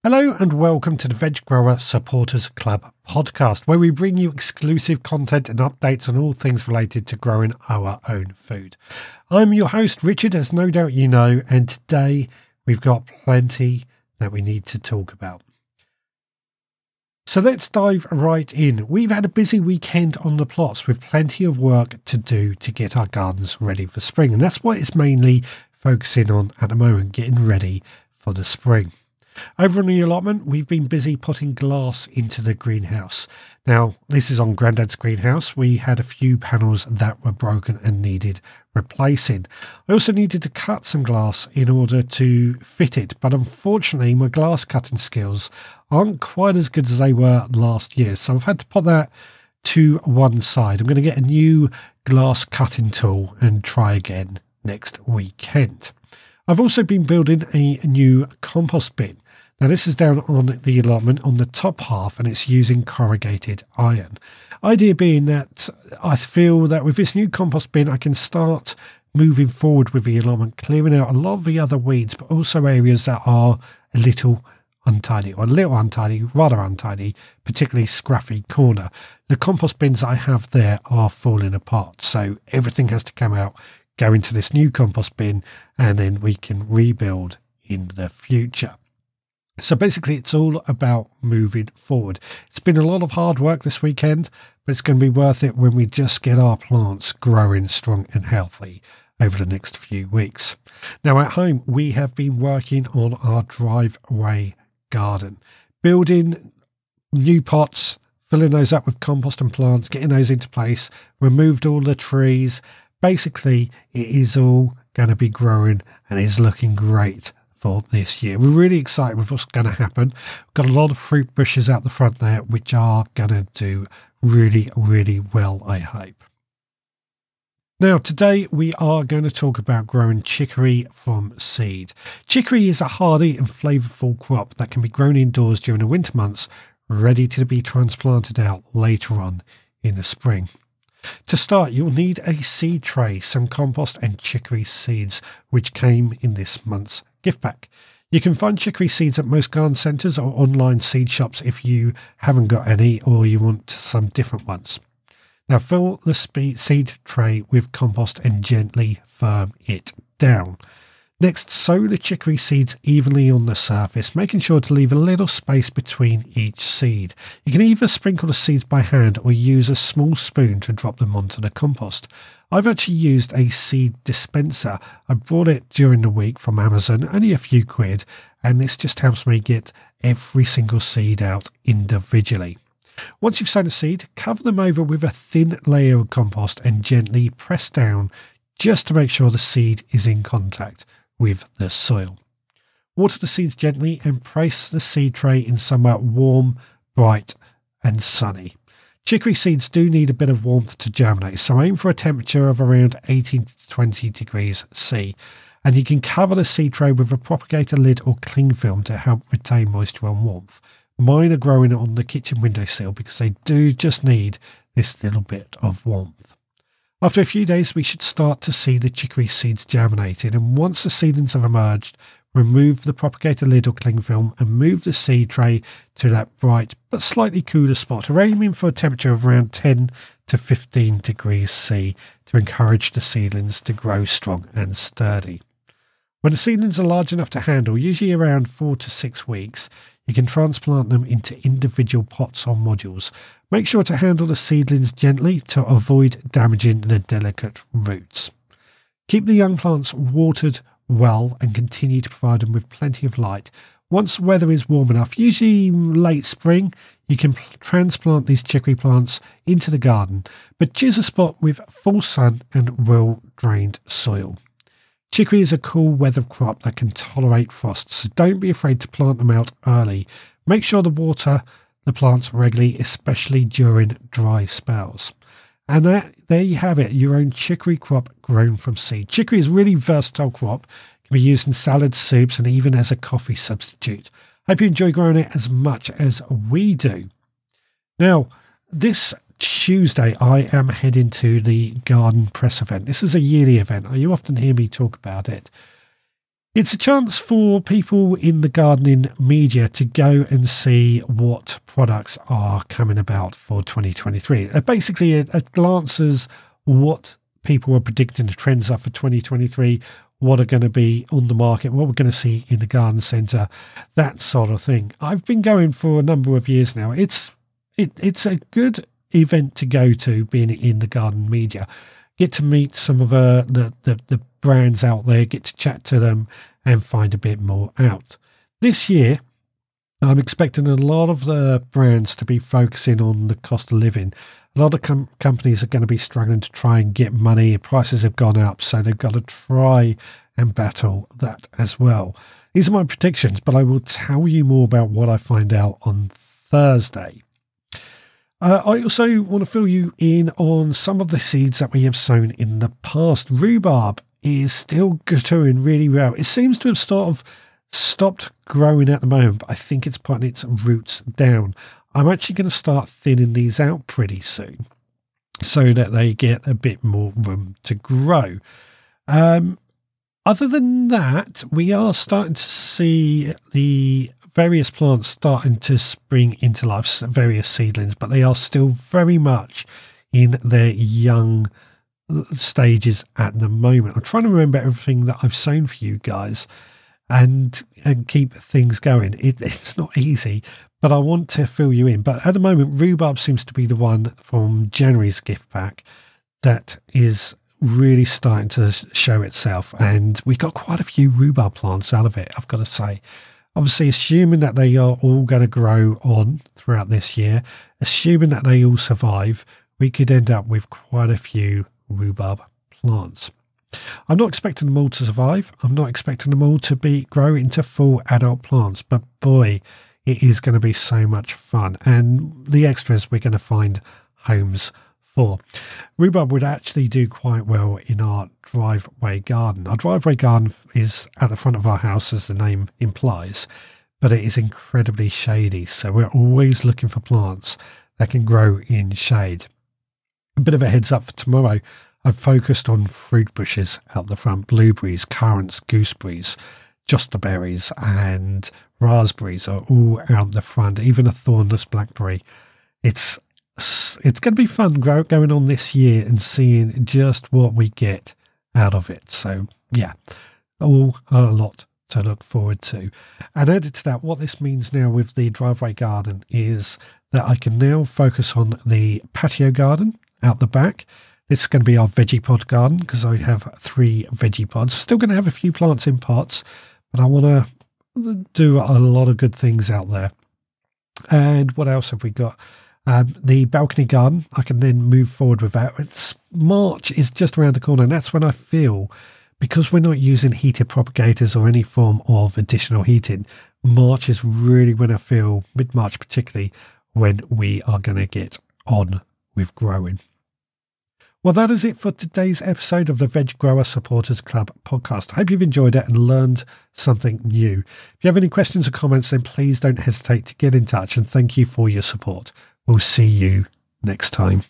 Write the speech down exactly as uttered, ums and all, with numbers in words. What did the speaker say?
Hello and welcome to the Veg Grower Supporters Club podcast, where we bring you exclusive content and updates on all things related to growing our own food. I'm your host, Richard, as no doubt you know, and today we've got plenty that we need to talk about. So let's dive right in. We've had a busy weekend on the plots with plenty of work to do to get our gardens ready for spring, and that's what it's mainly focusing on at the moment, getting ready for the spring. Over on the allotment, we've been busy putting glass into the greenhouse. Now, this is on Grandad's greenhouse. We had a few panels that were broken and needed replacing. I also needed to cut some glass in order to fit it, but unfortunately my glass cutting skills aren't quite as good as they were last year, so I've had to put that to one side. I'm going to get a new glass cutting tool and try again next weekend. I've also been building a new compost bin. Now this is down on the allotment on the top half, and it's using corrugated iron. Idea being that I feel that with this new compost bin I can start moving forward with the allotment, clearing out a lot of the other weeds, but also areas that are a little untidy, or a little untidy, rather untidy, particularly scruffy corner. The compost bins I have there are falling apart, so everything has to come out, go into this new compost bin, and then we can rebuild in the future. So basically it's all about moving forward. It's been a lot of hard work this weekend, but it's going to be worth it when we just get our plants growing strong and healthy over the next few weeks. Now at home, we have been working on our driveway garden, building new pots, filling those up with compost and plants, getting those into place, removed all the trees. Basically, it is all going to be growing and is looking great for this year. We're really excited with what's going to happen. We've got a lot of fruit bushes out the front there, which are going to do really, really well, I hope. Now, today we are going to talk about growing chicory from seed. Chicory is a hardy and flavourful crop that can be grown indoors during the winter months, ready to be transplanted out later on in the spring. To start, you'll need a seed tray, some compost and chicory seeds, which came in this month's gift pack. You can find chicory seeds at most garden centres or online seed shops if you haven't got any or you want some different ones. Now fill the seed tray with compost and gently firm it down. Next, sow the chicory seeds evenly on the surface, making sure to leave a little space between each seed. You can either sprinkle the seeds by hand or use a small spoon to drop them onto the compost. I've actually used a seed dispenser. I bought it during the week from Amazon, only a few quid, and this just helps me get every single seed out individually. Once you've sown a seed, cover them over with a thin layer of compost and gently press down just to make sure the seed is in contact with the soil. Water the seeds gently and place the seed tray in somewhere warm, bright and sunny. Chicory seeds do need a bit of warmth to germinate, so aim for a temperature of around eighteen to twenty degrees C, and you can cover the seed tray with a propagator lid or cling film to help retain moisture and warmth. Mine are growing on the kitchen windowsill because they do just need this little bit of warmth. After a few days, we should start to see the chicory seeds germinating, and once the seedlings have emerged, remove the propagator lid or cling film and move the seed tray to that bright but slightly cooler spot. We're aiming for a temperature of around ten to fifteen degrees C to encourage the seedlings to grow strong and sturdy. When the seedlings are large enough to handle, usually around four to six weeks, you can transplant them into individual pots or modules. Make sure to handle the seedlings gently to avoid damaging the delicate roots. Keep the young plants watered well and continue to provide them with plenty of light. Once the weather is warm enough, usually late spring, you can transplant these chicory plants into the garden, but choose a spot with full sun and well-drained soil. Chicory is a cool weather crop that can tolerate frost, so don't be afraid to plant them out early. Make sure to water the plants regularly, especially during dry spells. And that, there you have it, your own chicory crop grown from seed. Chicory is a really versatile crop. It can be used in salads, soups, and even as a coffee substitute. Hope you enjoy growing it as much as we do. Now, this Tuesday, I am heading to the Garden Press event. This is a yearly event. You often hear me talk about it. It's a chance for people in the gardening media to go and see what products are coming about for twenty twenty-three. Uh, basically, it, it glances what people are predicting the trends are for twenty twenty-three, what are going to be on the market, what we're going to see in the garden centre, that sort of thing. I've been going for a number of years now. It's it, it's a good event to go to, being in the garden media. Get to meet some of uh, the, the, the brands out there, get to chat to them and find a bit more out. This year, I'm expecting a lot of the brands to be focusing on the cost of living. A lot of com- companies are going to be struggling to try and get money. Prices have gone up, so they've got to try and battle that as well. These are my predictions, but I will tell you more about what I find out on Thursday. Uh, I also want to fill you in on some of the seeds that we have sown in the past. Rhubarb is still doing really well. It seems to have sort of stopped growing at the moment, but I think it's putting its roots down. I'm actually going to start thinning these out pretty soon so that they get a bit more room to grow. Um, other than that, we are starting to see the various plants starting to spring into life, various seedlings, but they are still very much in their young stages at the moment. I'm trying to remember everything that I've sown for you guys and and keep things going. It, it's not easy, but I want to fill you in. But at the moment, rhubarb seems to be the one from January's gift pack that is really starting to show itself, and we got quite a few rhubarb plants out of it, I've got to say. Obviously, assuming that they are all going to grow on throughout this year, assuming that they all survive, we could end up with quite a few rhubarb plants. I'm not expecting them all to survive. I'm not expecting them all to be grow into full adult plants, but boy, it is going to be so much fun. And the extras we're going to find homes for. Rhubarb would actually do quite well in our driveway garden. Our driveway garden is at the front of our house, as the name implies, but it is incredibly shady, so we're always looking for plants that can grow in shade. A bit of a heads up for tomorrow, I've focused on fruit bushes out the front: blueberries, currants, gooseberries, jostaberries and raspberries are all out the front, even a thornless blackberry. It's It's going to be fun going on this year and seeing just what we get out of it. So, yeah, all a lot to look forward to. And added to that, what this means now with the driveway garden is that I can now focus on the patio garden out the back. This is going to be our veggie pod garden because I have three veggie pods. Still going to have a few plants in pots, but I want to do a lot of good things out there. And what else have we got? Um, the balcony garden, I can then move forward with that. It's, March is just around the corner, and that's when I feel, because we're not using heated propagators or any form of additional heating, March is really when I feel, mid-March particularly, when we are going to get on with growing. Well, that is it for today's episode of the Veg Grower Supporters Club podcast. I hope you've enjoyed it and learned something new. If you have any questions or comments, then please don't hesitate to get in touch, and thank you for your support. We'll see you next time.